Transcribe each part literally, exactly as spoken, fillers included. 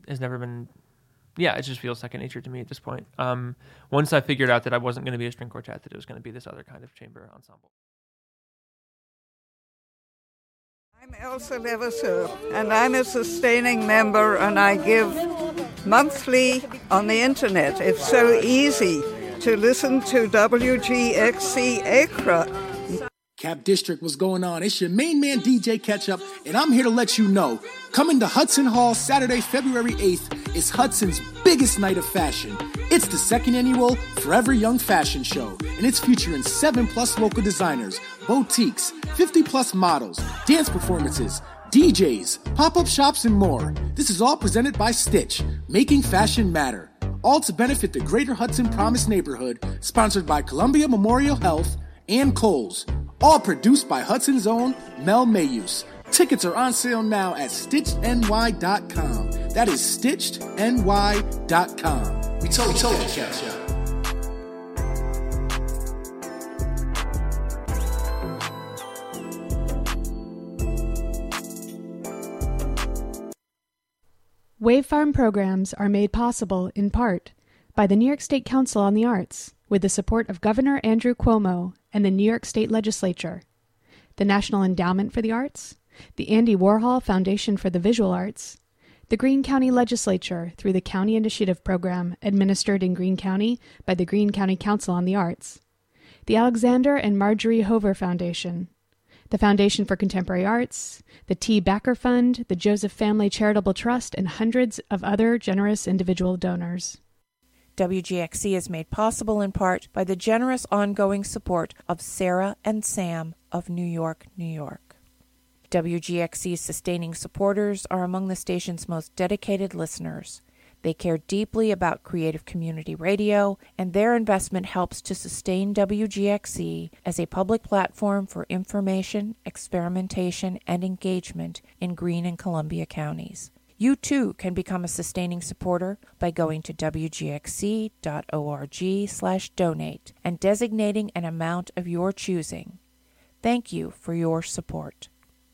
has never been, yeah, it just feels second nature to me at this point. Um, once I figured out that I wasn't going to be a string quartet, that it was going to be this other kind of chamber ensemble. I'm Elsa Levasseur, and I'm a sustaining member, and I give monthly on the internet. It's so easy to listen to W G X C Accra. Cap District, what's going on? It's your main man, D J Ketchup, and I'm here to let you know, coming to Hudson Hall Saturday, February eighth, is Hudson's biggest night of fashion. It's the second annual Forever Young Fashion Show, and it's featuring seven plus local designers, boutiques, fifty plus models, dance performances, D Js, pop-up shops, and more. This is all presented by Stitch, making fashion matter. All to benefit the Greater Hudson Promise neighborhood, sponsored by Columbia Memorial Health and Kohl's. All produced by Hudson's own Mel Mayuse. Tickets are on sale now at stitched n y dot com. That is stitched n y dot com. We told, we told you, Ketchup. Yeah. Wave Farm programs are made possible, in part, by the New York State Council on the Arts, with the support of Governor Andrew Cuomo and the New York State Legislature, the National Endowment for the Arts, the Andy Warhol Foundation for the Visual Arts, the Greene County Legislature through the County Initiative Program administered in Greene County by the Greene County Council on the Arts, the Alexander and Marjorie Hover Foundation, the Foundation for Contemporary Arts, the T. Backer Fund, the Joseph Family Charitable Trust, and hundreds of other generous individual donors. W G X C is made possible in part by the generous ongoing support of Sarah and Sam of New York, New York. W G X C's sustaining supporters are among the station's most dedicated listeners. They care deeply about creative community radio, and their investment helps to sustain W G X C as a public platform for information, experimentation, and engagement in Greene and Columbia counties. You too can become a sustaining supporter by going to w g x c dot org slash donate and designating an amount of your choosing. Thank you for your support.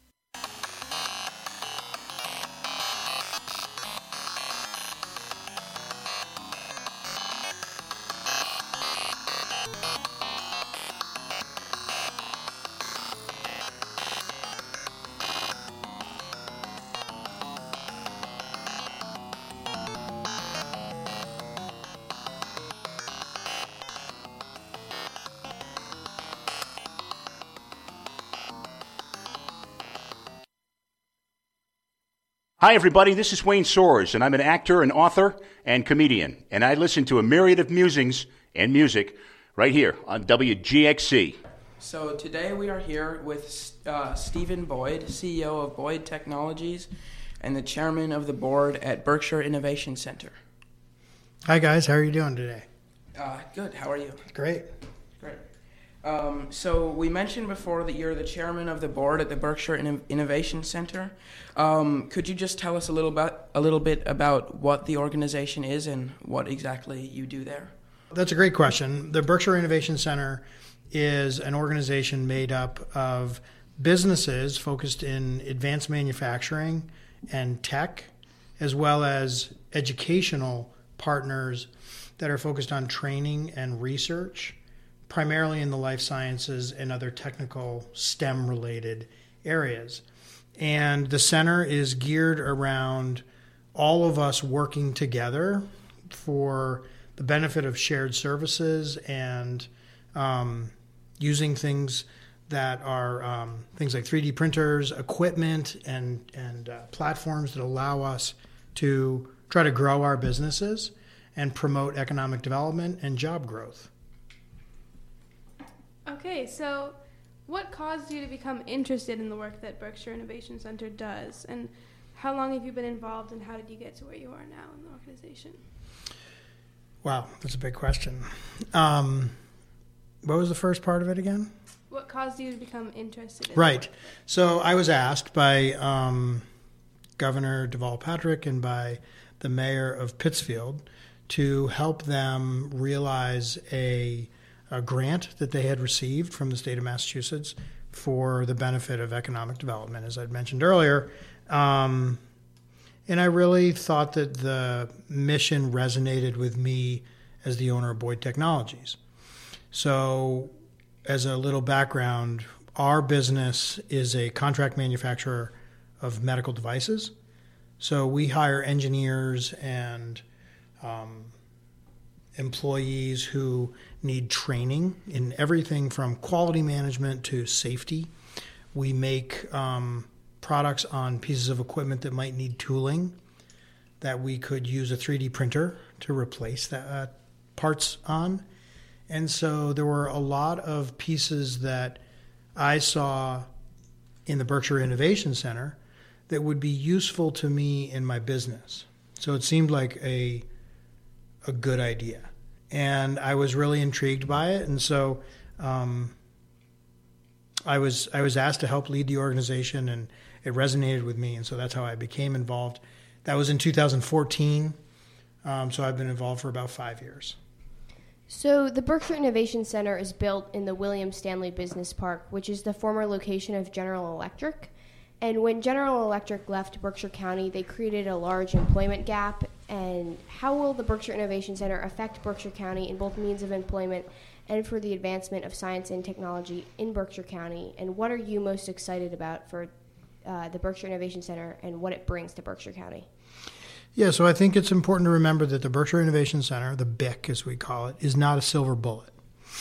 Hi, everybody. This is Wayne Soares, and I'm an actor and author and comedian, and I listen to a myriad of musings and music right here on W G X C. So today we are here with uh, Stephen Boyd, C E O of Boyd Technologies and the chairman of the board at Berkshire Innovation Center. Hi, guys. How are you doing today? Uh, good. How are you? Great. Great. Um, so we mentioned before that you're the chairman of the board at the Berkshire Inno- Innovation Center. Um, could you just tell us a little about a little bit about what the organization is and what exactly you do there? That's a great question. The Berkshire Innovation Center is an organization made up of businesses focused in advanced manufacturing and tech, as well as educational partners that are focused on training and research, primarily in the life sciences and other technical STEM-related areas. And the center is geared around all of us working together for the benefit of shared services and um, using things that are um, things like three D printers, equipment, and, and uh, platforms that allow us to try to grow our businesses and promote economic development and job growth. Okay, so what caused you to become interested in the work that Berkshire Innovation Center does? And how long have you been involved, and how did you get to where you are now in the organization? Wow, that's a big question. Um, what was the first part of it again? What caused you to become interested in Right. So I was asked by um, Governor Deval Patrick and by the mayor of Pittsfield to help them realize a a grant that they had received from the state of Massachusetts for the benefit of economic development, as I'd mentioned earlier. Um, And I really thought that the mission resonated with me as the owner of Boyd Technologies. So as a little background, our business is a contract manufacturer of medical devices. So we hire engineers and um, employees who need training in everything from quality management to safety. We make um, products on pieces of equipment that might need tooling that we could use a three D printer to replace that uh, parts on. And so there were a lot of pieces that I saw in the Berkshire Innovation Center that would be useful to me in my business. So it seemed like a a good idea. And I was really intrigued by it. And so um, I was I was asked to help lead the organization, and it resonated with me. And so that's how I became involved. That was in two thousand fourteen. Um, so I've been involved for about five years. So the Berkshire Innovation Center is built in the William Stanley Business Park, which is the former location of General Electric. And when General Electric left Berkshire County, they created a large employment gap. And how will the Berkshire Innovation Center affect Berkshire County in both means of employment and for the advancement of science and technology in Berkshire County? And what are you most excited about for uh, the Berkshire Innovation Center and what it brings to Berkshire County? Yeah, so I think it's important to remember that the Berkshire Innovation Center, the B I C as we call it, is not a silver bullet.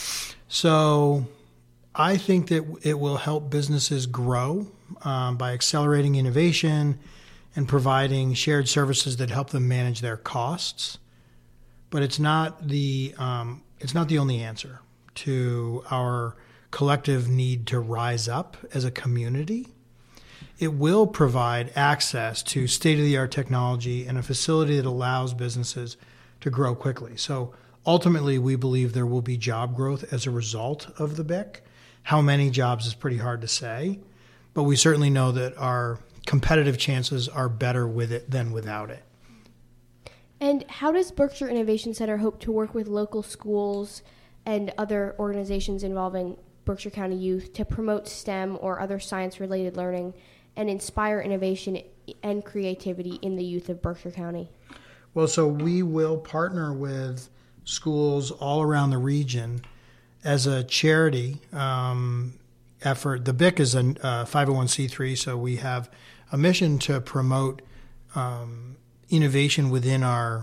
So I think that it will help businesses grow um, by accelerating innovation and providing shared services that help them manage their costs. But it's not the um, it's not the only answer to our collective need to rise up as a community. It will provide access to state-of-the-art technology and a facility that allows businesses to grow quickly. So ultimately, we believe there will be job growth as a result of the B I C. How many jobs is pretty hard to say, but we certainly know that our competitive chances are better with it than without it. And how does Berkshire Innovation Center hope to work with local schools and other organizations involving Berkshire County youth to promote STEM or other science-related learning and inspire innovation and creativity in the youth of Berkshire County? Well, so we will partner with schools all around the region as a charity um, effort. The B I C is a uh, five oh one c three, so we have a mission to promote um, innovation within our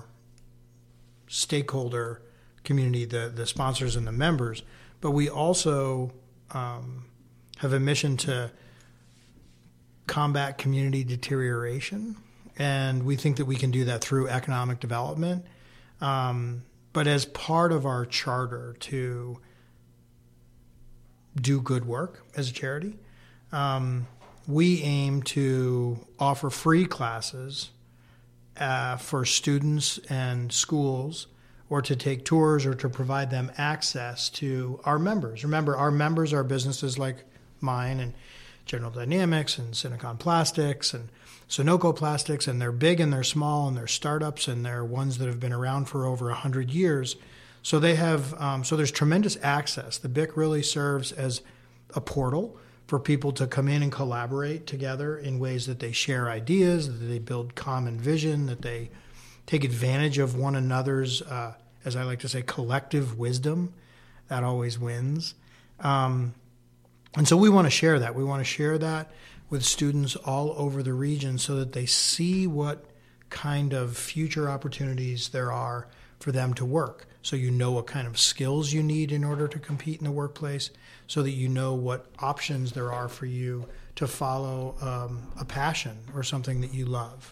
stakeholder community, the, the sponsors and the members. But we also um, have a mission to combat community deterioration, and we think that we can do that through economic development. Um, but as part of our charter to do good work as a charity, um, we aim to offer free classes uh, for students and schools, or to take tours, or to provide them access to our members. Remember, our members are businesses like mine and General Dynamics and Synecon Plastics and Sunoco Plastics, and they're big and they're small and they're startups and they're ones that have been around for over one hundred years. So they have, um, so there's tremendous access. The B I C really serves as a portal for people to come in and collaborate together in ways that they share ideas, that they build common vision, that they take advantage of one another's, uh, as I like to say, collective wisdom. That always wins. Um, and so we want to share that. We want to share that with students all over the region so that they see what kind of future opportunities there are for them to work. So you know what kind of skills you need in order to compete in the workplace, so that you know what options there are for you to follow um, a passion or something that you love.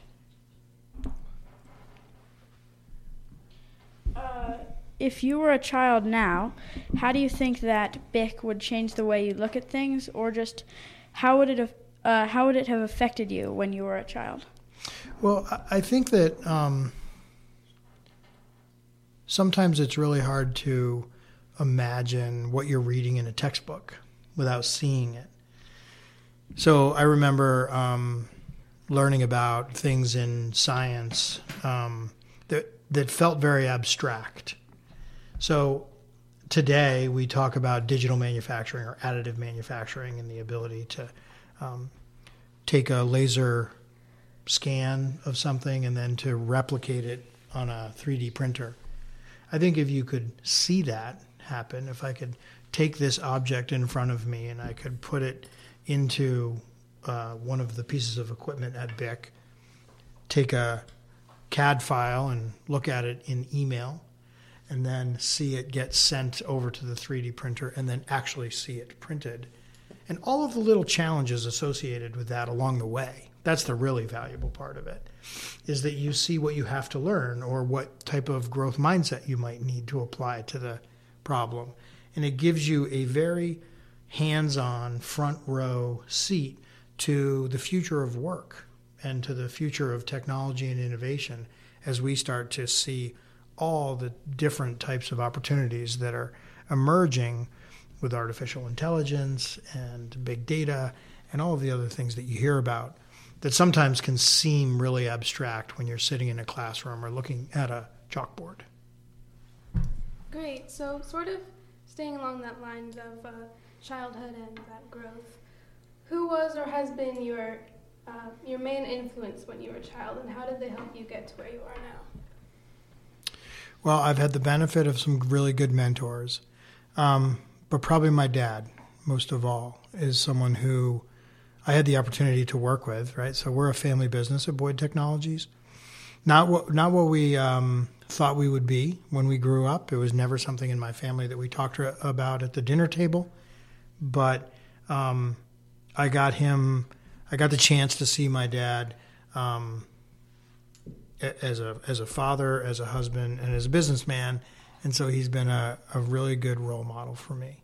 Uh, if you were a child now, how do you think that B I C would change the way you look at things, or just how would it uh, how would it have affected you when you were a child? Well, I think that um, sometimes it's really hard to imagine what you're reading in a textbook without seeing it. So I remember um, learning about things in science um, that that felt very abstract. So today we talk about digital manufacturing or additive manufacturing and the ability to um, take a laser scan of something and then to replicate it on a three D printer. I think if you could see that happen, if I could take this object in front of me and I could put it into uh, one of the pieces of equipment at B I C, take a C A D file and look at it in email, and then see it get sent over to the three D printer and then actually see it printed. And all of the little challenges associated with that along the way. That's the really valuable part of it, is that you see what you have to learn or what type of growth mindset you might need to apply to the problem. And it gives you a very hands-on front row seat to the future of work and to the future of technology and innovation as we start to see all the different types of opportunities that are emerging with artificial intelligence and big data and all of the other things that you hear about that sometimes can seem really abstract when you're sitting in a classroom or looking at a chalkboard. Great. So sort of staying along that lines of uh, childhood and that growth, who was or has been your uh, your main influence when you were a child, and how did they help you get to where you are now? Well, I've had the benefit of some really good mentors, um, but probably my dad, most of all, is someone who I had the opportunity to work with, right? So we're a family business at Boyd Technologies. Not what, not what we um, thought we would be when we grew up. It was never something in my family that we talked about at the dinner table. But um, I got him, I got the chance to see my dad um, as a as a father, as a husband, and as a businessman. And so he's been a, a really good role model for me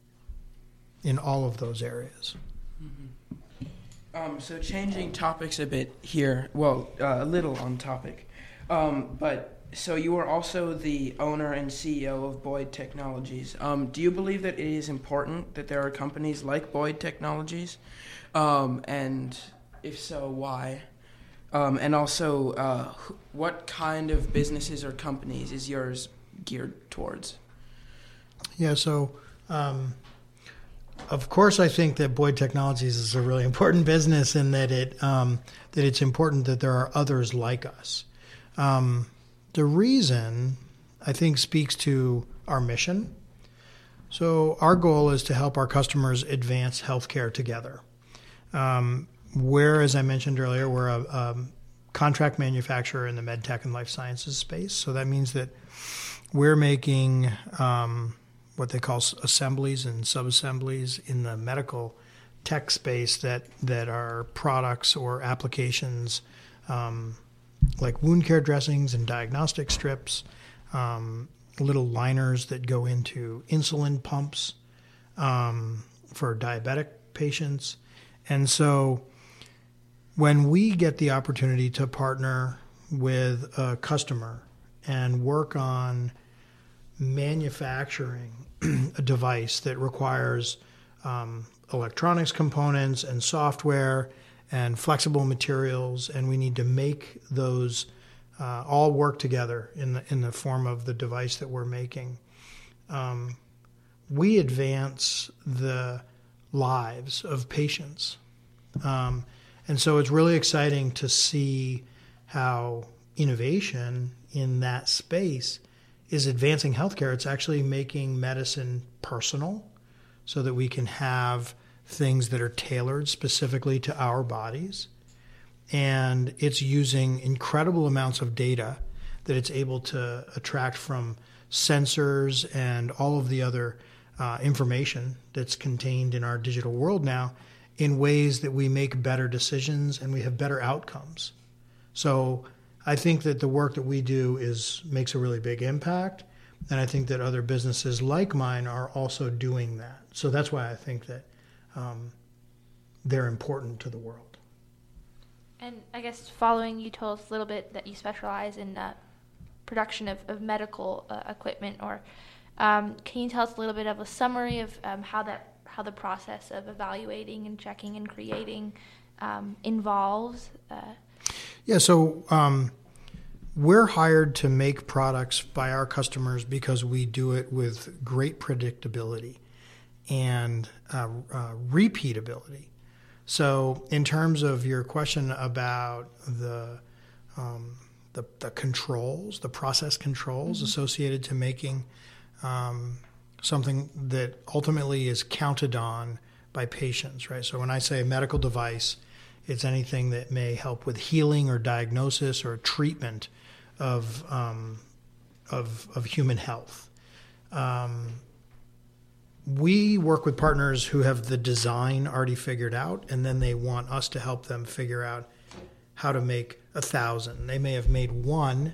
in all of those areas. Mm-hmm. Um, so changing topics a bit here, well, uh, a little on topic, um, but so you are also the owner and C E O of Boyd Technologies. Um, do you believe that it is important that there are companies like Boyd Technologies? Um, and if so, why? Um, and also, uh, what kind of businesses or companies is yours geared towards? Yeah, so... Um, Of course, I think that Boyd Technologies is a really important business, and that it um, that it's important that there are others like us. Um, the reason, I think, speaks to our mission. So our goal is to help our customers advance healthcare together. Um, where, as I mentioned earlier, we're a, a contract manufacturer in the med tech and life sciences space. So that means that we're making Um, what they call assemblies and subassemblies in the medical tech space that, that are products or applications um, like wound care dressings and diagnostic strips, um, little liners that go into insulin pumps um, for diabetic patients. And so when we get the opportunity to partner with a customer and work on manufacturing a device that requires um, electronics components and software and flexible materials, and we need to make those uh, all work together in the, in the form of the device that we're making. Um, we advance the lives of patients. Um, and so it's really exciting to see how innovation in that space is advancing healthcare. It's actually making medicine personal so that we can have things that are tailored specifically to our bodies. And it's using incredible amounts of data that it's able to attract from sensors and all of the other uh, information that's contained in our digital world now in ways that we make better decisions and we have better outcomes. So I think that the work that we do is makes a really big impact, and I think that other businesses like mine are also doing that. So that's why I think that um, they're important to the world. And I guess following, you told us a little bit that you specialize in uh, production of, of medical uh, equipment. Or um, can you tell us a little bit of a summary of um, how that how the process of evaluating and checking and creating um, involves? Uh, Yeah, so um, we're hired to make products by our customers because we do it with great predictability and uh, uh, repeatability. So in terms of your question about the um, the, the controls, the process controls mm-hmm. associated to making um, something that ultimately is counted on by patients, right? So when I say medical device, it's anything that may help with healing or diagnosis or treatment of um, of, of human health. Um, we work with partners who have the design already figured out, and then they want us to help them figure out how to make a thousand. They may have made one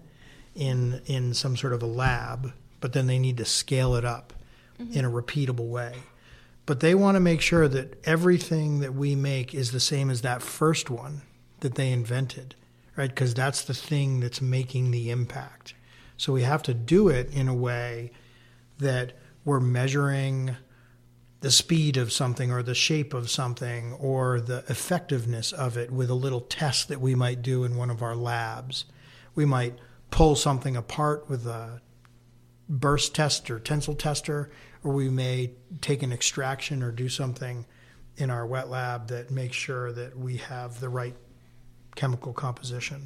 in in some sort of a lab, but then they need to scale it up mm-hmm. in a repeatable way. But they want to make sure that everything that we make is the same as that first one that they invented, right? Because that's the thing that's making the impact. So we have to do it in a way that we're measuring the speed of something or the shape of something or the effectiveness of it with a little test that we might do in one of our labs. We might pull something apart with a burst test or tensile tester, or we may take an extraction or do something in our wet lab that makes sure that we have the right chemical composition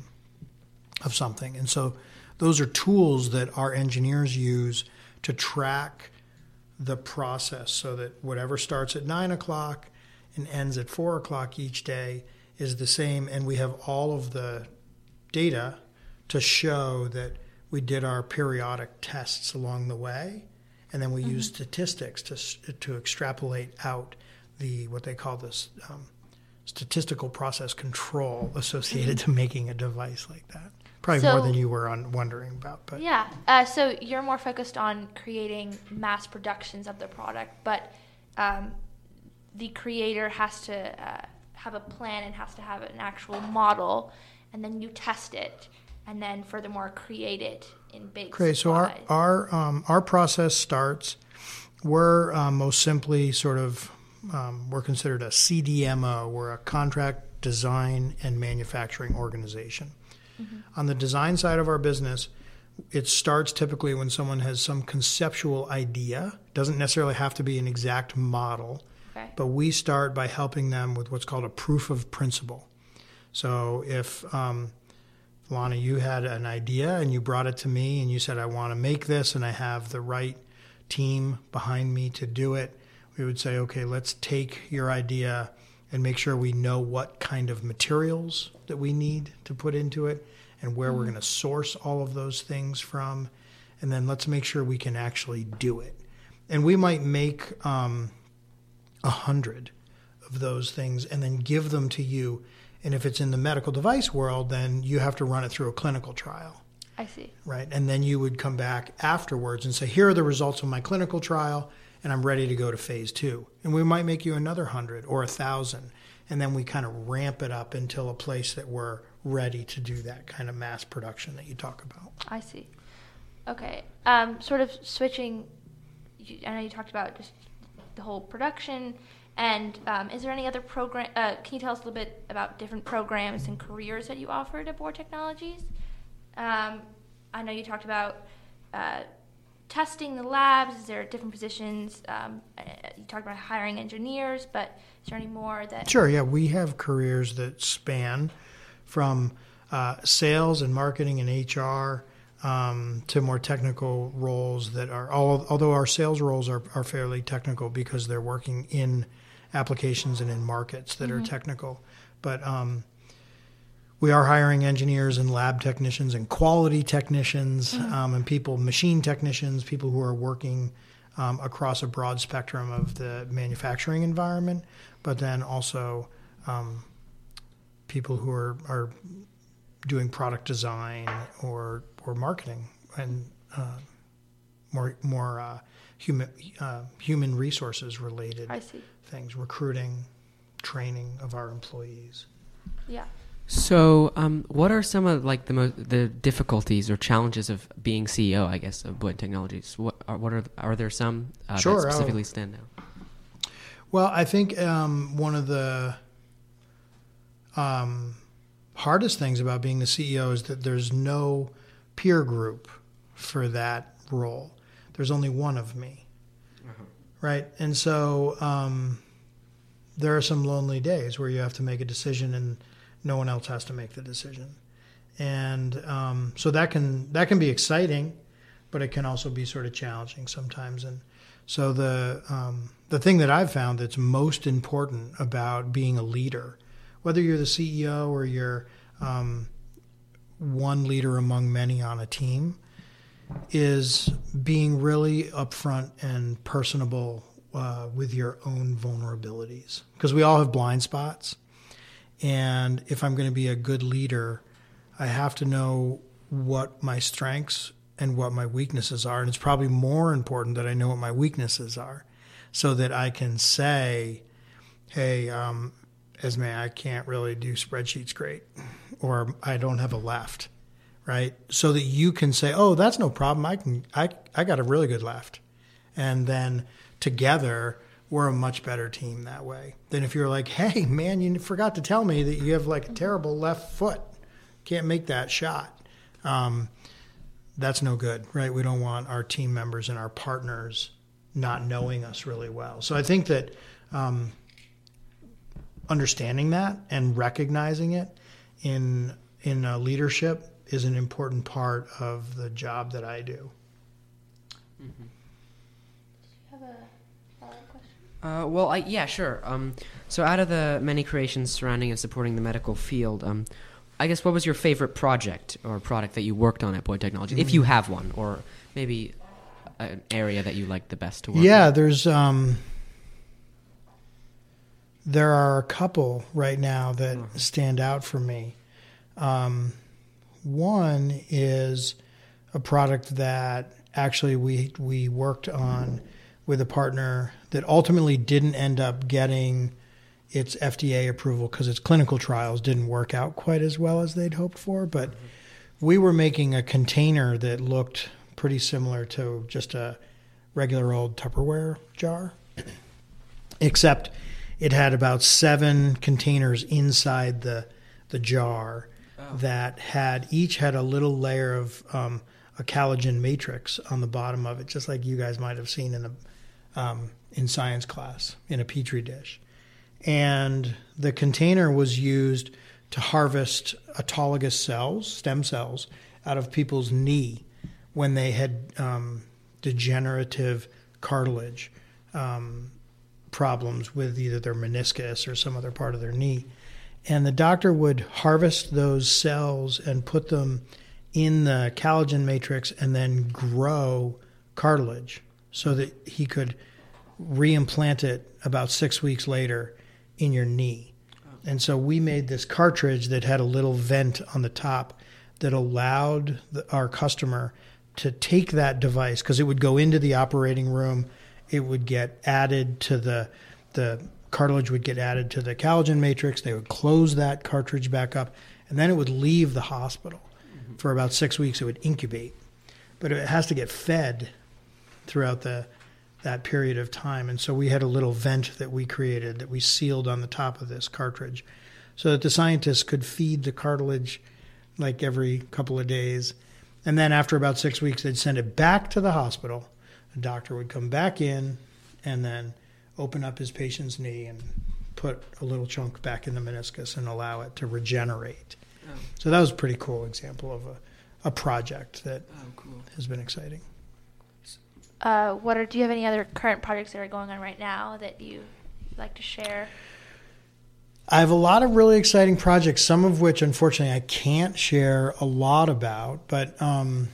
of something. And so those are tools that our engineers use to track the process so that whatever starts at nine o'clock and ends at four o'clock each day is the same. And we have all of the data to show that we did our periodic tests along the way. And then we mm-hmm. use statistics to to extrapolate out the what they call this um, statistical process control associated mm-hmm. to making a device like that. Probably so, more than you were on wondering about. But yeah, uh, so you're more focused on creating mass productions of the product, but um, the creator has to uh, have a plan and has to have an actual model, and then you test it, and then furthermore create it in big Okay, so our our um, our process starts. We're um, most simply sort of um, we're considered a C D M O. We're a contract design and manufacturing organization. Mm-hmm. On the design side of our business, it starts typically when someone has some conceptual idea. It doesn't necessarily have to be an exact model, okay. but we start by helping them with what's called a proof of principle. So if, um, Lana, you had an idea and you brought it to me and you said, I want to make this and I have the right team behind me to do it, we would say, okay, let's take your idea and make sure we know what kind of materials that we need to put into it and where mm-hmm. we're going to source all of those things from. And then let's make sure we can actually do it. And we might make um, a hundred of those things and then give them to you. And if it's in the medical device world, then you have to run it through a clinical trial. I see. Right. And then you would come back afterwards and say, here are the results of my clinical trial, and I'm ready to go to phase two. And we might make you another hundred or a thousand. And then we kind of ramp it up until a place that we're ready to do that kind of mass production that you talk about. I see. Okay. Um, sort of switching, I know you talked about just the whole production. And um, is there any other program, uh, can you tell us a little bit about different programs and careers that you offer at Bohr Technologies? Um, I know you talked about uh, testing the labs. Is there different positions? Um, you talked about hiring engineers, but is there any more that... Sure, yeah. We have careers that span from uh, sales and marketing and H R um, to more technical roles that are... Although our sales roles are, are fairly technical because they're working in applications and in markets that mm-hmm. are technical. But um, we are hiring engineers and lab technicians and quality technicians mm-hmm. um, and people, machine technicians, people who are working um, across a broad spectrum of the manufacturing environment, but then also um, people who are, are doing product design or or marketing and uh, more more uh, human uh, human resources related things, recruiting, training of our employees. Yeah. So, um, what are some of like the mo- the difficulties or challenges of being C E O? I guess of Bohr Technologies. What are what are are there some uh, sure, that specifically stand out? Well, I think um, one of the um, hardest things about being the C E O is that there's no peer group for that role. There's only one of me, uh-huh. right? And so um, there are some lonely days where you have to make a decision and no one else has to make the decision. And um, so that can that can be exciting, but it can also be sort of challenging sometimes. And so the um, the thing that I've found that's most important about being a leader, whether you're the C E O or you're um, one leader among many on a team, is being really upfront and personable uh, with your own vulnerabilities. Because we all have blind spots. And if I'm going to be a good leader, I have to know what my strengths and what my weaknesses are. And it's probably more important that I know what my weaknesses are so that I can say, hey, um, Esme, I can't really do spreadsheets great, or I don't have a left, right? So that you can say, oh, that's no problem. I can, I, I got a really good left. And then together, we're a much better team that way than if you're like, hey, man, you forgot to tell me that you have like a terrible left foot. Can't make that shot. Um, that's no good, right? We don't want our team members and our partners not knowing us really well. So I think that um, understanding that and recognizing it in in uh, leadership is an important part of the job that I do. Mm-hmm. Have a follow-up question? Uh, well, I, yeah, sure. Um, so out of the many creations surrounding and supporting the medical field, um, I guess what was your favorite project or product that you worked on at Boyd Technology, mm. if you have one, or maybe an area that you like the best to work yeah, on? there's um, there are a couple right now that mm-hmm. stand out for me. Um, one is a product that actually we we worked on with a partner that ultimately didn't end up getting its F D A approval because its clinical trials didn't work out quite as well as they'd hoped for. But mm-hmm. we were making a container that looked pretty similar to just a regular old Tupperware jar, except it had about seven containers inside the the jar oh. that had each had a little layer of um, a collagen matrix on the bottom of it, just like you guys might have seen in the um, in science class in a Petri dish. And the container was used to harvest autologous cells, stem cells, out of people's knee when they had um, degenerative cartilage um, problems with either their meniscus or some other part of their knee. And the doctor would harvest those cells and put them in the collagen matrix and then grow cartilage so that he could reimplant it about six weeks later in your knee. And so we made this cartridge that had a little vent on the top that allowed the, our customer to take that device, because it would go into the operating room, it would get added to the the cartilage would get added to the collagen matrix, they would close that cartridge back up, and then it would leave the hospital. Mm-hmm. For about six weeks it would incubate. But it has to get fed throughout the that period of time. And so we had a little vent that we created that we sealed on the top of this cartridge so that the scientists could feed the cartilage like every couple of days. And then after about six weeks, they'd send it back to the hospital. The doctor would come back in and then open up his patient's knee and put a little chunk back in the meniscus and allow it to regenerate. Oh. So that was a pretty cool example of a, a project that oh, cool. has been exciting. Uh, what are? Do you have any other current projects that are going on right now that you like to share? I have a lot of really exciting projects, some of which, unfortunately, I can't share a lot about. But um,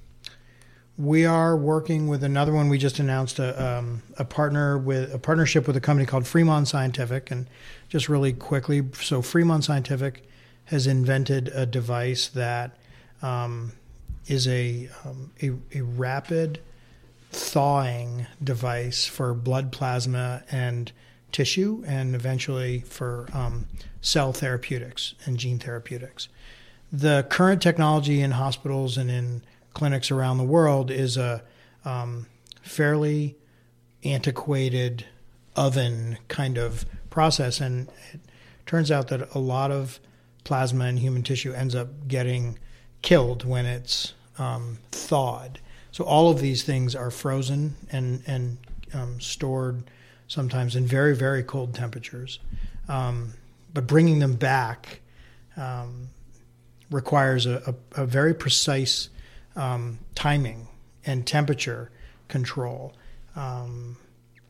we are working with another one. We just announced a um, a partner with a partnership with a company called Fremont Scientific. And just really quickly, so Fremont Scientific has invented a device that um, is a, um, a a rapid thawing device for blood plasma and tissue, and eventually for um, cell therapeutics and gene therapeutics. The current technology in hospitals and in clinics around the world is a um, fairly antiquated oven kind of process, and it turns out that a lot of plasma and human tissue ends up getting killed when it's um, thawed. So all of these things are frozen and, and um, stored sometimes in very, very cold temperatures. Um, but bringing them back um, requires a, a, a very precise um, timing and temperature control. Um,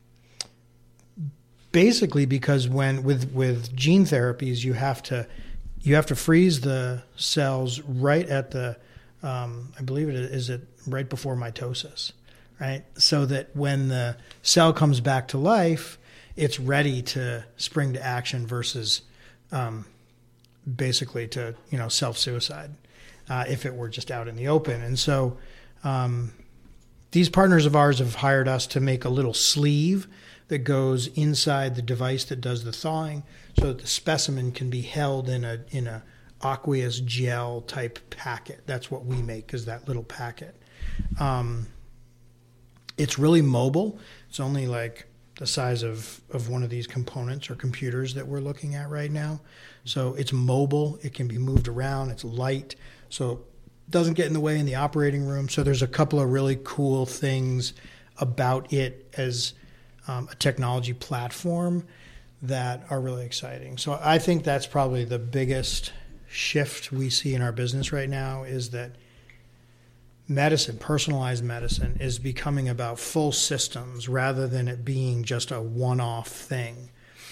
basically, because when with with gene therapies, you have to you have to freeze the cells right at the um, I believe it is it right before mitosis, right? So that when the cell comes back to life, it's ready to spring to action versus um, basically to you know self-suicide uh, if it were just out in the open. And so um, these partners of ours have hired us to make a little sleeve that goes inside the device that does the thawing, so that the specimen can be held in a in a aqueous gel type packet. That's what we make, is that little packet. Um, it's really mobile. It's only like the size of, of one of these components or computers that we're looking at right now. So it's mobile. It can be moved around. It's light, so it doesn't get in the way in the operating room. So there's a couple of really cool things about it as um, a technology platform that are really exciting. So I think that's probably the biggest shift we see in our business right now, is that medicine, personalized medicine, is becoming about full systems rather than it being just a one-off thing.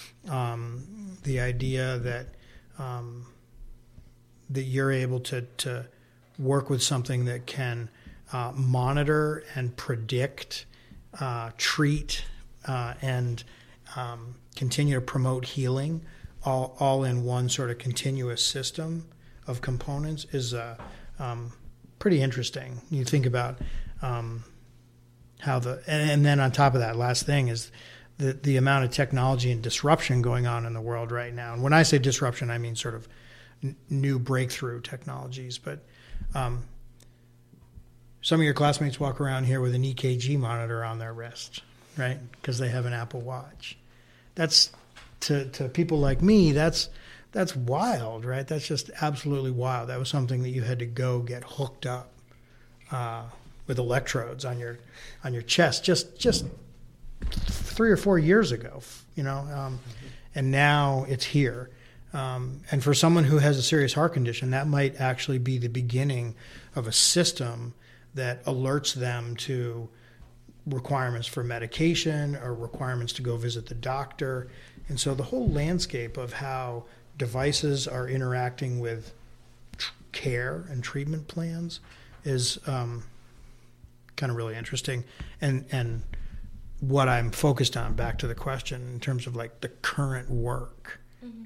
Um, the idea that um, that you're able to, to work with something that can uh, monitor and predict, uh, treat, uh, and um, continue to promote healing, all all in one sort of continuous system of components, is uh, um, pretty interesting. You think about um, how the and, and then on top of that, last thing is the the amount of technology and disruption going on in the world right now. And when I say disruption, I mean sort of n- new breakthrough technologies. But um, some of your classmates walk around here with an E K G monitor on their wrist, right? Because they have an Apple Watch. That's To, to people like me, that's that's wild, right? That's just absolutely wild. That was something that you had to go get hooked up uh, with electrodes on your on your chest just just three or four years ago, you know. Um, mm-hmm. And now it's here. Um, and for someone who has a serious heart condition, that might actually be the beginning of a system that alerts them to requirements for medication or requirements to go visit the doctor. And so the whole landscape of how devices are interacting with tr- care and treatment plans is um, kind of really interesting. And and what I'm focused on, back to the question, in terms of like the current work. Mm-hmm.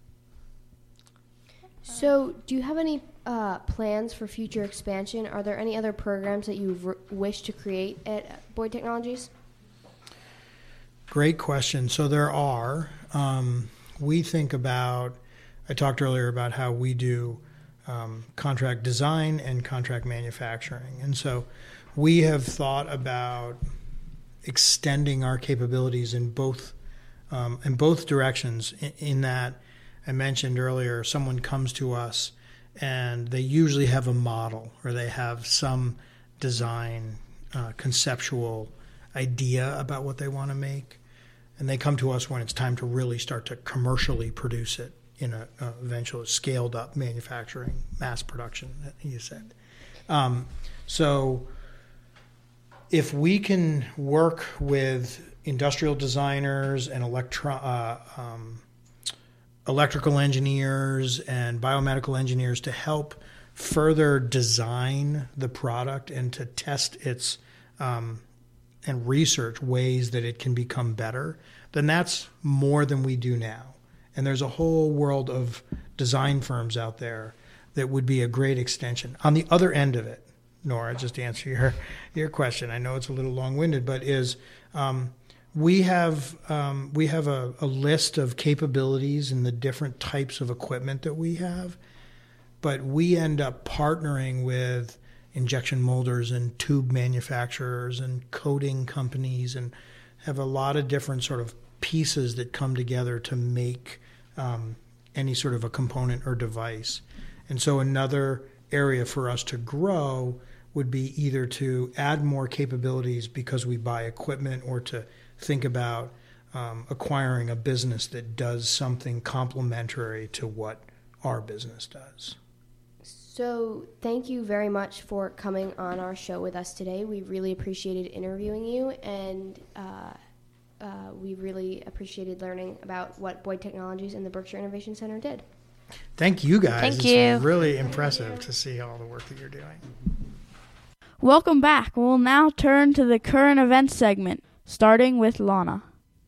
So do you have any uh, plans for future expansion? Are there any other programs that you r- wish to create at Boyd Technologies? Great question. So there are. Um, we think about, I talked earlier about how we do um, contract design and contract manufacturing. And so we have thought about extending our capabilities in both um, in both directions, in, in that I mentioned earlier, someone comes to us and they usually have a model or they have some design, uh, conceptual idea about what they want to make. And they come to us when it's time to really start to commercially produce it in a uh, eventual scaled up manufacturing, mass production, you said. Um, so if we can work with industrial designers and electro, uh, um, electrical engineers and biomedical engineers to help further design the product and to test its um, and research ways that it can become better, then that's more than we do now. And there's a whole world of design firms out there that would be a great extension. On the other end of it, Nora, just to answer your your question, I know it's a little long-winded, but is um, we have um, we have a, a list of capabilities and the different types of equipment that we have, but we end up partnering with injection molders and tube manufacturers and coating companies, and have a lot of different sort of pieces that come together to make um, any sort of a component or device. And so another area for us to grow would be either to add more capabilities because we buy equipment, or to think about um, acquiring a business that does something complementary to what our business does. So thank you very much for coming on our show with us today. We really appreciated interviewing you, and uh, uh, we really appreciated learning about what Boyd Technologies and the Berkshire Innovation Center did. Thank you, guys. Thank it's you. really impressive to see all the work that you're doing. Welcome back. We'll now turn to the current events segment, starting with Lana.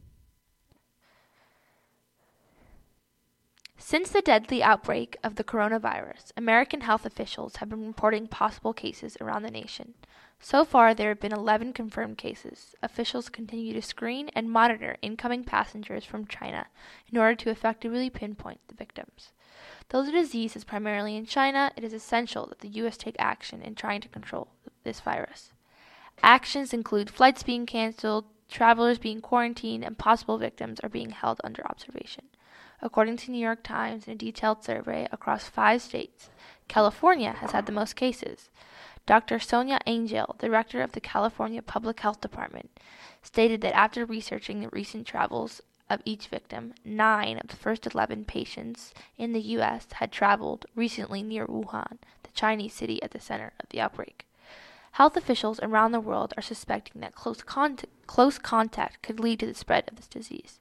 Since the deadly outbreak of the coronavirus, American health officials have been reporting possible cases around the nation. So far, there have been eleven confirmed cases. Officials continue to screen and monitor incoming passengers from China in order to effectively pinpoint the victims. Though the disease is primarily in China, it is essential that the U S take action in trying to control this virus. Actions include flights being canceled, travelers being quarantined, and possible victims are being held under observation. According to New York Times, in a detailed survey across five states, California has had the most cases. Doctor Sonia Angel, director of the California Public Health Department, stated that after researching the recent travels of each victim, nine of the first eleven patients in the U S had traveled recently near Wuhan, the Chinese city at the center of the outbreak. Health officials around the world are suspecting that close, con- close contact could lead to the spread of this disease.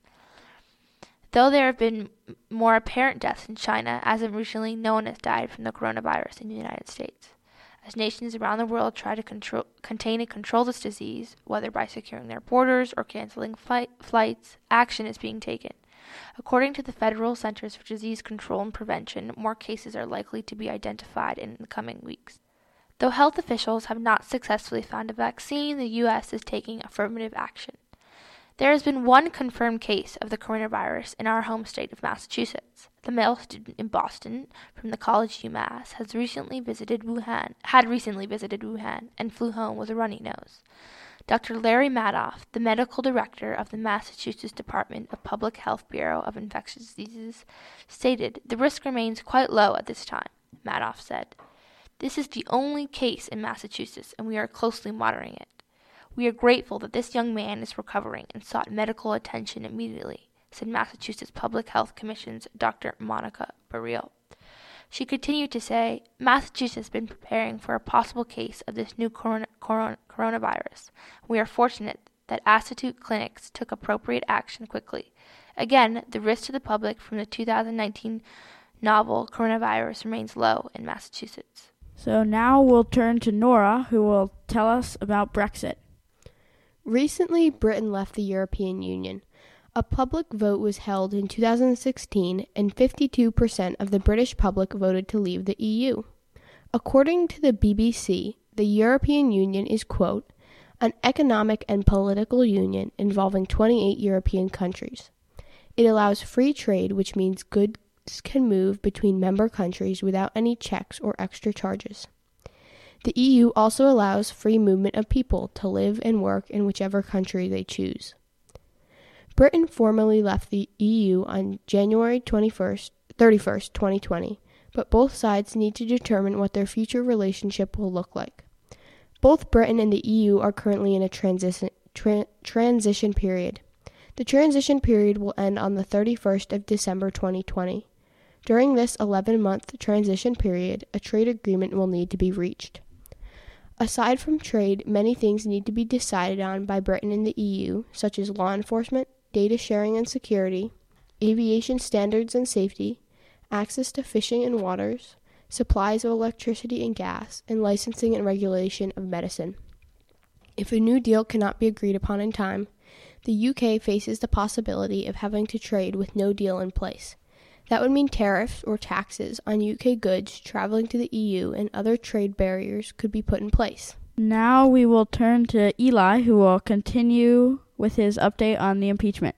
Though there have been more apparent deaths in China, as of recently, no one has died from the coronavirus in the United States. As nations around the world try to control, contain and control this disease, whether by securing their borders or canceling flight, flights, action is being taken. According to the Federal Centers for Disease Control and Prevention, more cases are likely to be identified in the coming weeks. Though health officials have not successfully found a vaccine, the U S is taking affirmative action. There has been one confirmed case of the coronavirus in our home state of Massachusetts. The male student in Boston from the college UMass has recently visited Wuhan, had recently visited Wuhan and flew home with a runny nose. Doctor Larry Madoff, the medical director of the Massachusetts Department of Public Health Bureau of Infectious Diseases, stated, "The risk remains quite low at this time," Madoff said. "This is the only case in Massachusetts, and we are closely monitoring it. We are grateful that this young man is recovering and sought medical attention immediately," said Massachusetts Public Health Commission's Doctor Monica Barreal. She continued to say, "Massachusetts has been preparing for a possible case of this new corona, corona, coronavirus. We are fortunate that Institute clinics took appropriate action quickly. Again, the risk to the public from the two thousand nineteen novel coronavirus remains low in Massachusetts." So now we'll turn to Nora, who will tell us about Brexit. Recently, Britain left the European Union. A public vote was held in two thousand sixteen, and fifty-two percent of the British public voted to leave the E U. According to the B B C, the European Union is, quote, "an economic and political union involving twenty-eight European countries. It allows free trade, which means goods can move between member countries without any checks or extra charges. The E U also allows free movement of people to live and work in whichever country they choose." Britain formally left the E U on January twenty-first, thirty-first, twenty twenty, but both sides need to determine what their future relationship will look like. Both Britain and the E U are currently in a transition, tra- transition period. The transition period will end on the thirty-first of December twenty twenty. During this eleven-month transition period, a trade agreement will need to be reached. Aside from trade, many things need to be decided on by Britain and the E U, such as law enforcement, data sharing and security, aviation standards and safety, access to fishing and waters, supplies of electricity and gas, and licensing and regulation of medicine. If a new deal cannot be agreed upon in time, the U K faces the possibility of having to trade with no deal in place. That would mean tariffs or taxes on U K goods traveling to the E U, and other trade barriers could be put in place. Now we will turn to Eli, who will continue with his update on the impeachment.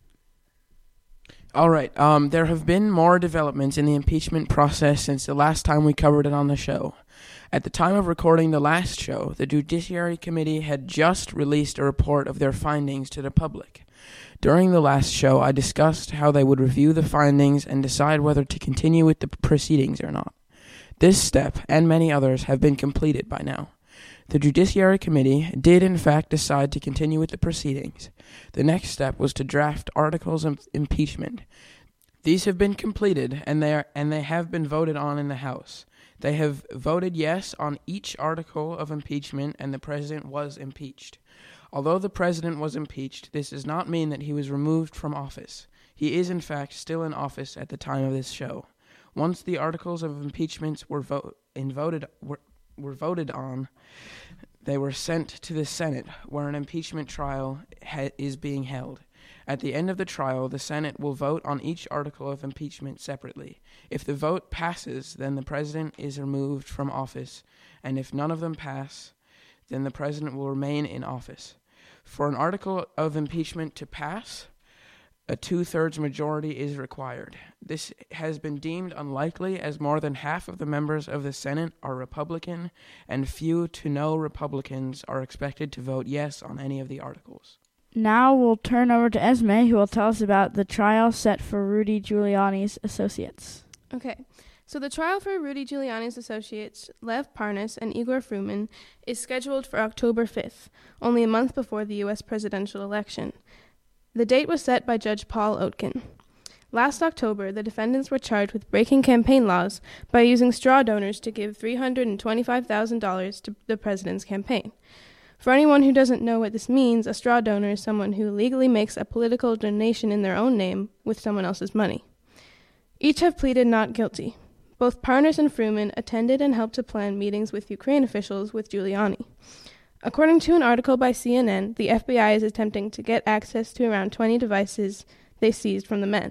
All right. Um, there have been more developments in the impeachment process since the last time we covered it on the show. At the time of recording the last show, the Judiciary Committee had just released a report of their findings to the public. During the last show, I discussed how they would review the findings and decide whether to continue with the proceedings or not. This step, and many others, have been completed by now. The Judiciary Committee did in fact decide to continue with the proceedings. The next step was to draft articles of impeachment. These have been completed, and they are, and they have been voted on in the House. They have voted yes on each article of impeachment, and the president was impeached. Although the president was impeached, this does not mean that he was removed from office. He is, in fact, still in office at the time of this show. Once the articles of impeachment were, vo- and voted, were, were voted on, they were sent to the Senate, where an impeachment trial ha- is being held. At the end of the trial, the Senate will vote on each article of impeachment separately. If the vote passes, then the president is removed from office, and if none of them pass, then the president will remain in office. For an article of impeachment to pass, a two-thirds majority is required. This has been deemed unlikely, as more than half of the members of the Senate are Republican, and few to no Republicans are expected to vote yes on any of the articles. Now we'll turn over to Esme, who will tell us about the trial set for Rudy Giuliani's associates. Okay, so the trial for Rudy Giuliani's associates, Lev Parnas and Igor Fruman, is scheduled for October fifth, only a month before the U S presidential election. The date was set by Judge Paul Oetken. Last October, the defendants were charged with breaking campaign laws by using straw donors to give three hundred twenty-five thousand dollars to the president's campaign. For anyone who doesn't know what this means, a straw donor is someone who legally makes a political donation in their own name with someone else's money. Each have pleaded not guilty. Both Parnas and Fruman attended and helped to plan meetings with Ukraine officials with Giuliani. According to an article by C N N, the F B I is attempting to get access to around twenty devices they seized from the men.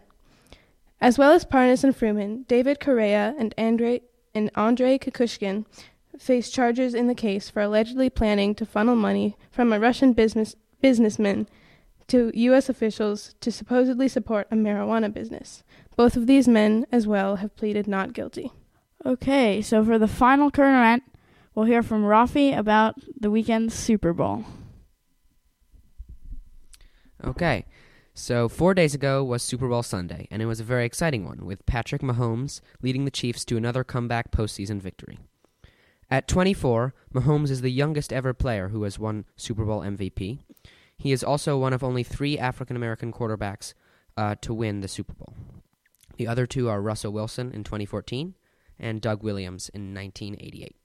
As well as Parnas and Fruman, David Correa and Andrei and Andrei Kukushkin face charges in the case for allegedly planning to funnel money from a Russian business businessman to U S officials to supposedly support a marijuana business. Both of these men, as well, have pleaded not guilty. Okay, so for the final current event, we'll hear from Rafi about the weekend's Super Bowl. Okay, so four days ago was Super Bowl Sunday, and it was a very exciting one, with Patrick Mahomes leading the Chiefs to another comeback postseason victory. At twenty-four, Mahomes is the youngest ever player who has won Super Bowl M V P. He is also one of only three African-American quarterbacks uh, to win the Super Bowl. The other two are Russell Wilson in twenty fourteen and Doug Williams in nineteen eighty-eight.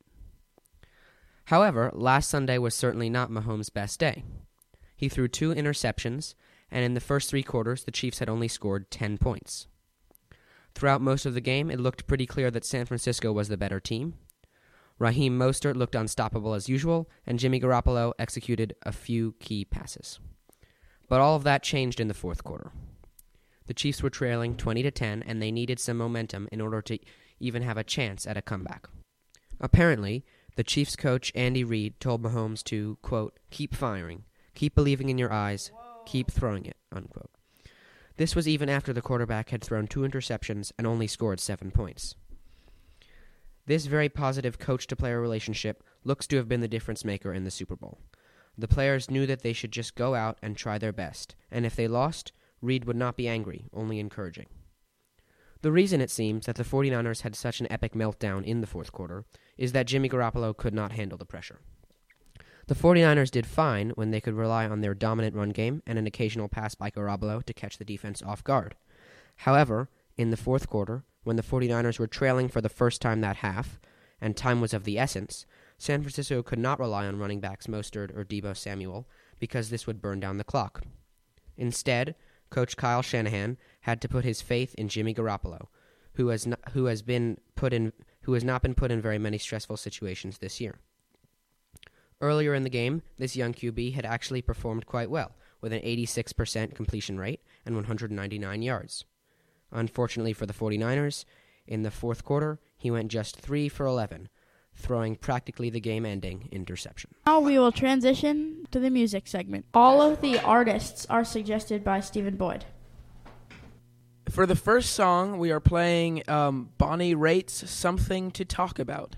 However, last Sunday was certainly not Mahomes' best day. He threw two interceptions, and in the first three quarters, the Chiefs had only scored ten points. Throughout most of the game, it looked pretty clear that San Francisco was the better team. Raheem Mostert looked unstoppable as usual, and Jimmy Garoppolo executed a few key passes. But all of that changed in the fourth quarter. The Chiefs were trailing twenty to ten, and they needed some momentum in order to even have a chance at a comeback. Apparently, the Chiefs coach Andy Reid told Mahomes to, quote, keep firing, keep believing in your eyes, keep throwing it, unquote. This was even after the quarterback had thrown two interceptions and only scored seven points. This very positive coach-to-player relationship looks to have been the difference maker in the Super Bowl. The players knew that they should just go out and try their best, and if they lost, Reid would not be angry, only encouraging. The reason, it seems, that the 49ers had such an epic meltdown in the fourth quarter is that Jimmy Garoppolo could not handle the pressure. The 49ers did fine when they could rely on their dominant run game and an occasional pass by Garoppolo to catch the defense off guard. However, in the fourth quarter, when the 49ers were trailing for the first time that half, and time was of the essence, San Francisco could not rely on running backs Mostert or Deebo Samuel because this would burn down the clock. Instead, Coach Kyle Shanahan had to put his faith in Jimmy Garoppolo, who has not, who has been put in who has not been put in very many stressful situations this year. Earlier in the game, this young Q B had actually performed quite well, with an eighty-six percent completion rate and one hundred ninety-nine yards. Unfortunately for the 49ers, in the fourth quarter, he went just three for eleven, throwing practically the game-ending interception. Now we will transition to the music segment. All of the artists are suggested by Stephen Boyd. For the first song, we are playing um, Bonnie Raitt's Something to Talk About.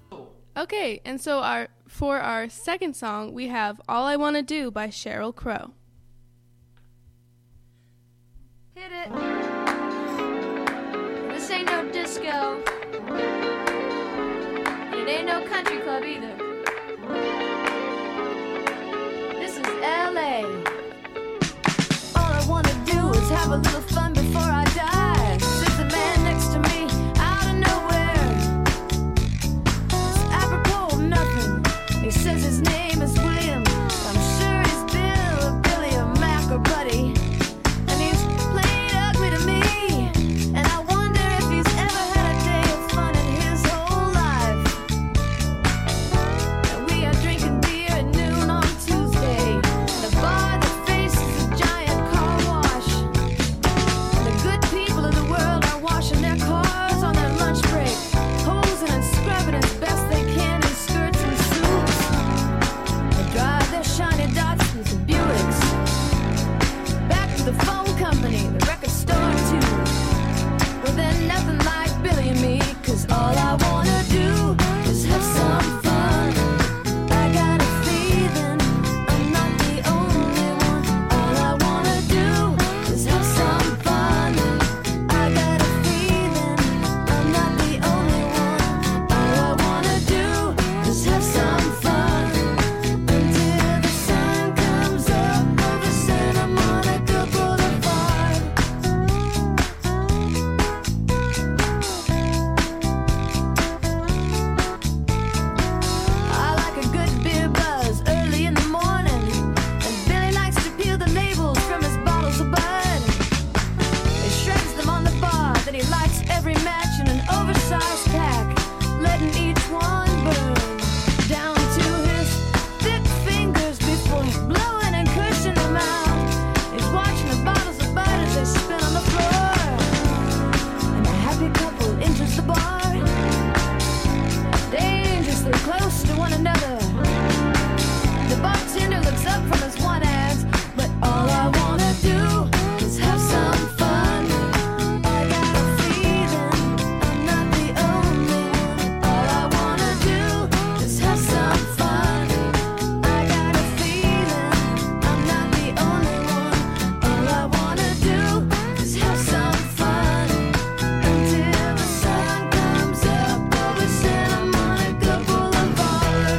Okay, and so our for our second song, we have All I Wanna Do by Sheryl Crow. Hit it. This ain't no disco. It ain't no country club either. This is L A. All I wanna do is have a little fun before I die. Sits a man next to me out of nowhere. It's apropos of nothing. He says his name is William. I'm sure he's Bill or Billy or Mac or Buddy. And he's plain ugly to me. And I wonder if he's ever had a day of fun in his whole life. And we are drinking beer at noon on Tuesday. The bar that faces a giant car wash. And the good people of the world are washing their cars on their lunch break, posing and scrubbing as best they can in skirts and suits. They drive their shiny Datsuns and Buicks back to the phone company, the record store too. But then nothing like Billy and me, 'cause all I wanna do is have some fun. I got a feeling I'm not the only one. All I wanna do is have some fun. I got a feeling I'm not the only one. All I wanna do is have some fun until the sun comes up over Santa Monica Boulevard. I like a good beer buzz early in the morning, and Billy likes to peel the labels from his bottles of Bud. He shreds them on the bar, then he lights every match in an oversized pack, letting each one burn down to his thick fingers before blowing and cursing them out. He's watching the bottles of Bud as they spin on the floor, and a happy couple enters the bar, dangerously close to one another. The bartender looks up from his one ads, but all I wanna do is have some fun. I got a feeling I'm not the only one. All I wanna do is have some fun. I got a feeling I'm not the only one. All I wanna do is have some fun until the sun comes up over Santa Monica Boulevard.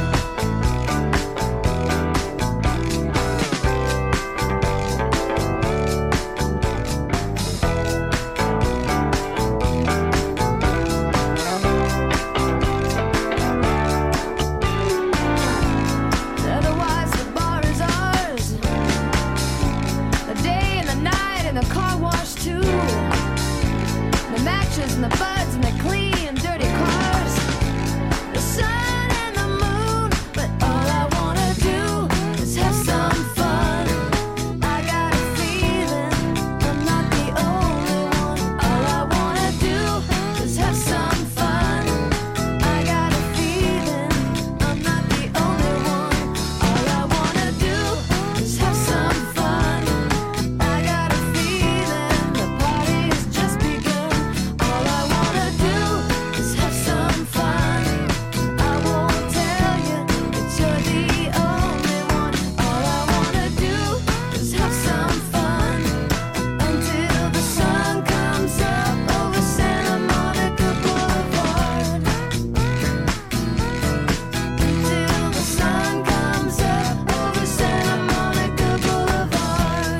Otherwise the bar is ours. The day and the night and the car wash too. The matches and the buds and the clean and dirty cars. The sun and the moon, but all I wanna do is have some fun. I got a feeling I'm not the only one. All I wanna do is have some fun. I got a feeling I'm not the only one. All I wanna do is have some fun. I got a feeling the party has just begun. All I wanna do is have some fun. I won't tell you that you're the only one. All I wanna do is have some fun until the sun comes up over Santa Monica Boulevard. Until the sun comes up over Santa Monica Boulevard.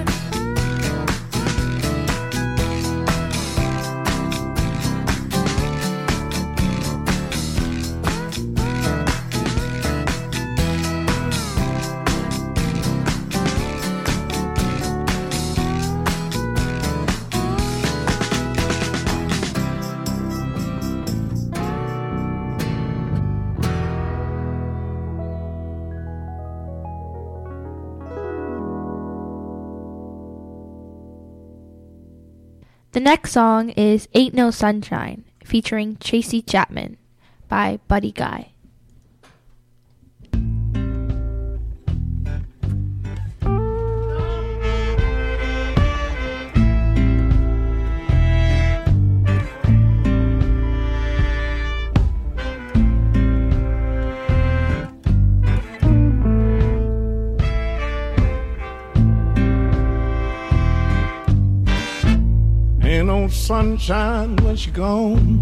The next song is Ain't No Sunshine, featuring Tracy Chapman by Buddy Guy. sunshine when she gone.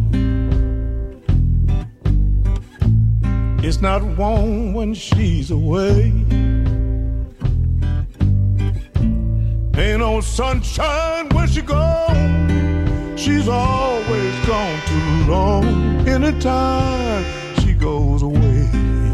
It's not warm when she's away. Ain't no sunshine when she gone. She's always gone too long. Anytime she goes away.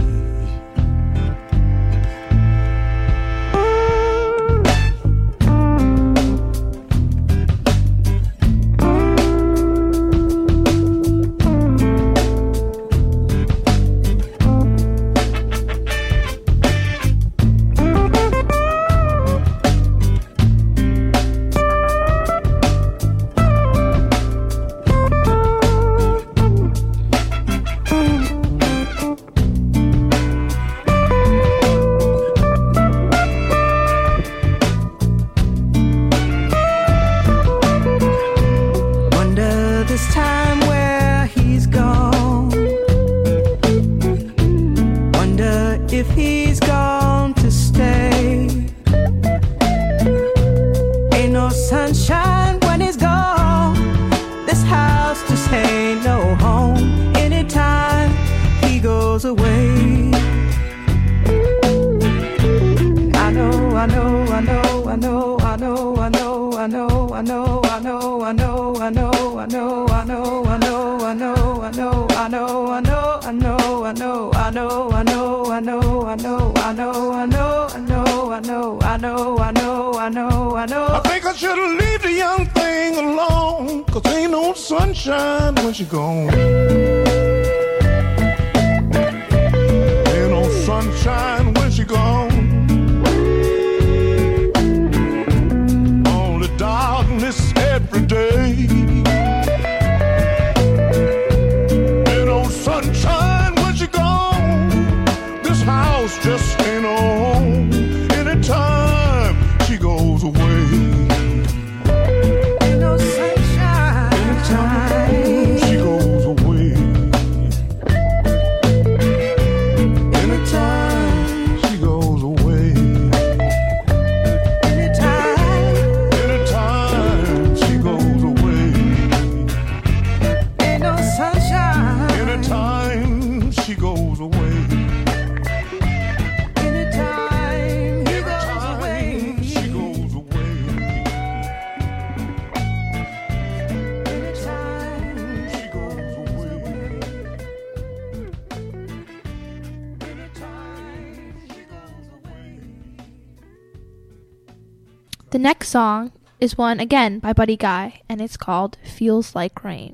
The next song is one, again, by Buddy Guy, and it's called Feels Like Rain.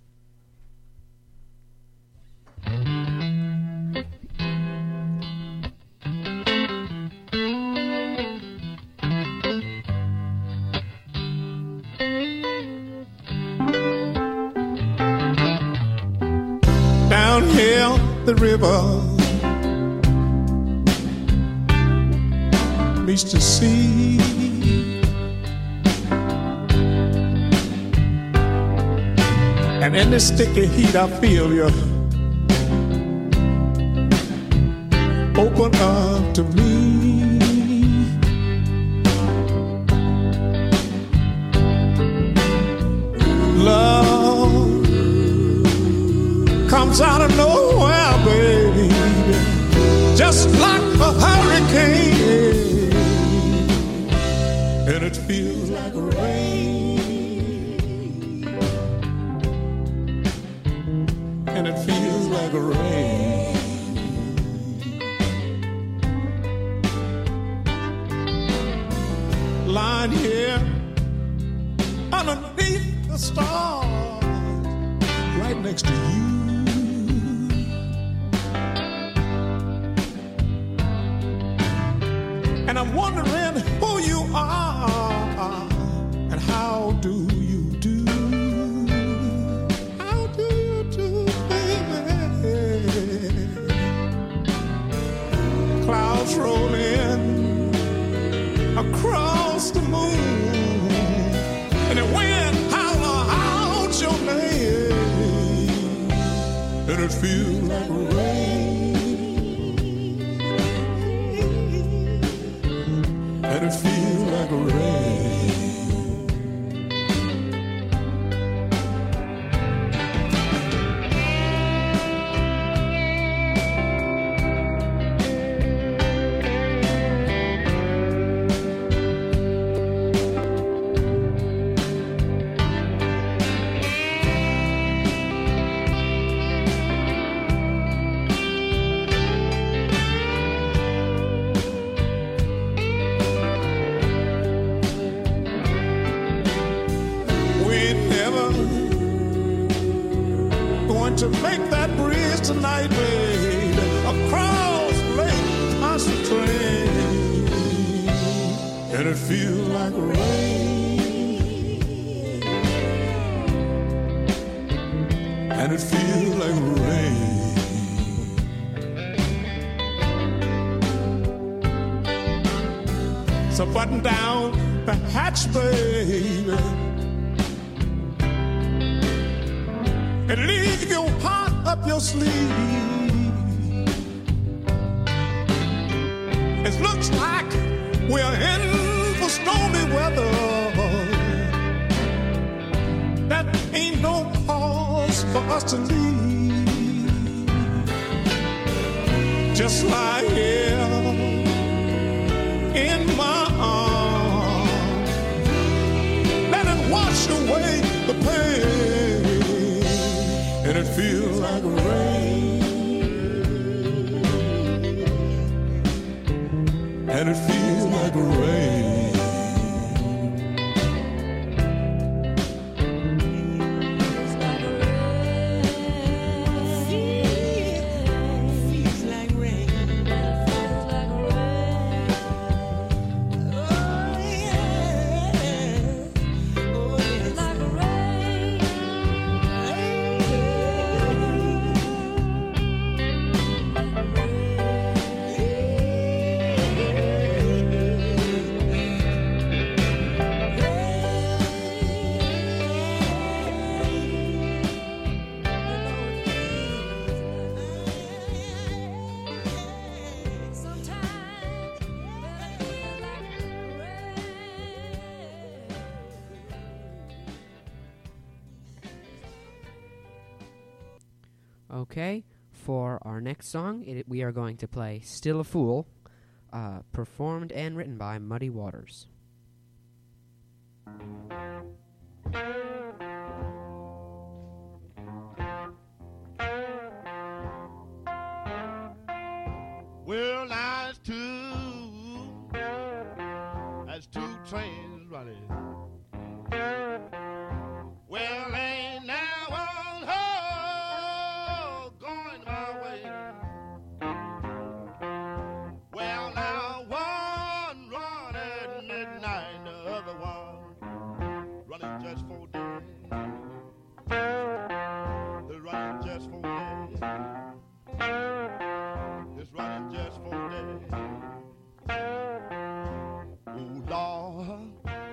Down here, the river meets the sea. And in the sticky heat, I feel you open up to me. Love comes out of nowhere, baby, just like a hurricane, and it feels like rain. And it feels like rain. Lying here underneath the stars, right next to you. And I'm wondering who you are and how do you do? How do you do? Clouds roll in across the moon, and the wind holler out your name, and it feels like rain, and it feels like rain. to make that bridge tonight, baby, across Lake Pontchartrain, and it feels like rain, and it feels like rain. So button down the hatch, baby, and leave your heart up your sleeve. It looks like we're in for stormy weather. That ain't no cause for us to leave. Just lie here in my arms, let it wash away the pain, and it feels like rain, and it feels like rain. Okay, for our next song, it, we are going to play Still a Fool, uh, performed and written by Muddy Waters. Well, that's two, that's two trains running. Well, ain't now one ho going my way. Well, now one run at midnight, the other one running just for day. They're running just for day. It's running just for day. Oh, Lord,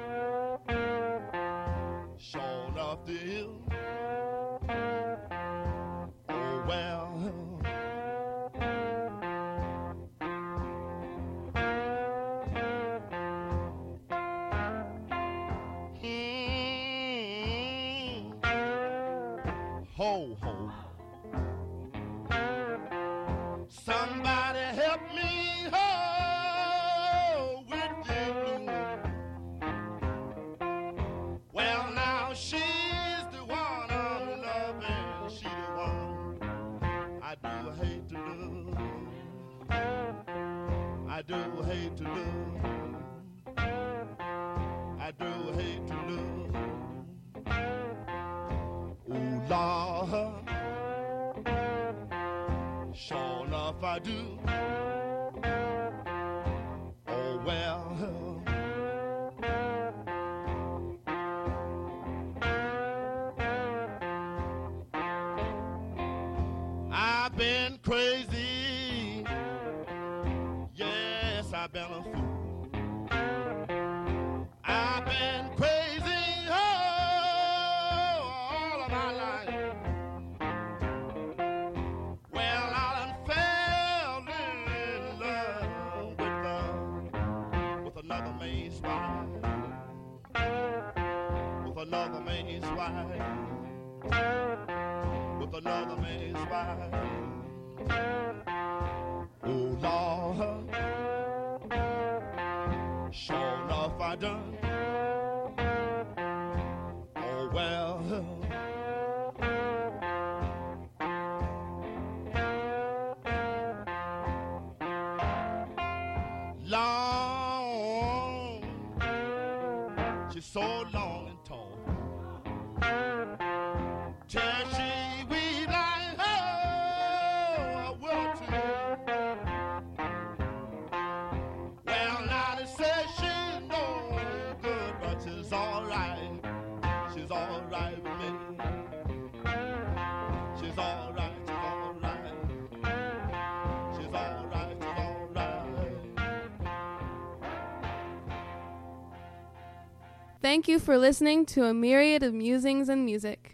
sure enough the hill. Oh, well, hmm. Ho, ho. Somebody help me, ho, with the blues. Well, now she's the one I'm loving. She the one I do hate to lose. I do hate to lose. I do hate to lose. Oh, Lord, sure enough I do. Oh, well, I've been crazy. Yes, I've been a fool. I've been crazy, oh, all of my life. Well, I done fell in love with love, with another man's wife, with another man's wife, with another man's wife. Oh, Lord, sure enough I done. Oh, well, long, she's so long and tall, till she weave like Thank you for listening to A Myriad of Musings and Music.